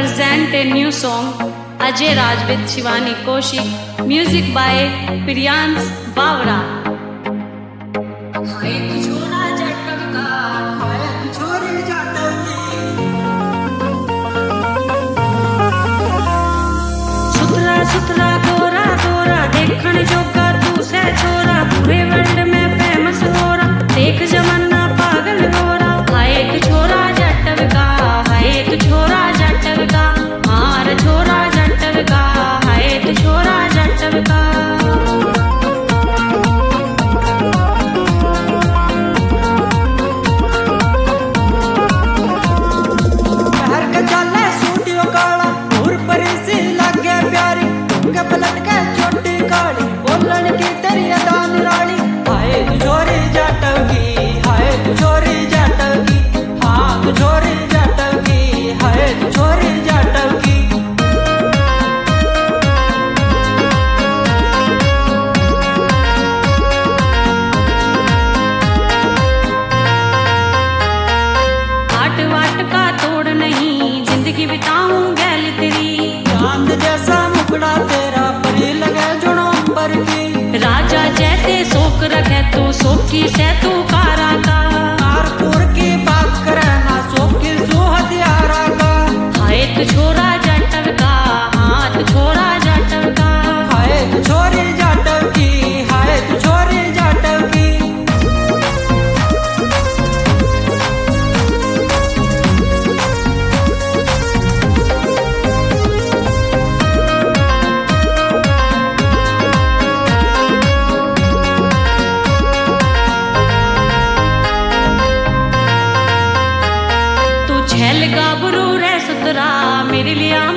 present a new song, Ajay Raj with Shivani Kaushik, music by Priyans Bawra. सुथरा गोरा गोरा देखण जोगा तू से छोरा, पूरे वर्ल्ड में फेमस गोरा, देख जमाना पागल गोरा। हाय एक छोरा जट्टव का, हाय एक छोरा जट्टव का, मार छोरा जट्टव का, हाय एक छोरा जट्टव का। पलट के छोटी काली बोलन की तेरी अदा निराली। हाय तू छोरी जट्टव की, हाय तू छोरी जट्टव की, हाँ तू छोरी जट्टव की, हाय तू छोरी जट्टव की। हाट वाट का तोड़ नहीं, जिंदगी बिताऊं गैल तेरी, चांद जैसा मुखड़ा तेरा परी लगे जुड़ो अंबर की। राजा जैसे शोक रखे तू, शोकी से तू कारा का, कारपुर की बात करे ना शोकी सो हथियारा का। हाय तू छोरा जट्टव का, हाँ तू छोरा जट्टव का। हाय तू छोरी जट्टव की, हाय तू छोरी जट्टव की। छल गाबरू रे सुतरा, मेरे लिया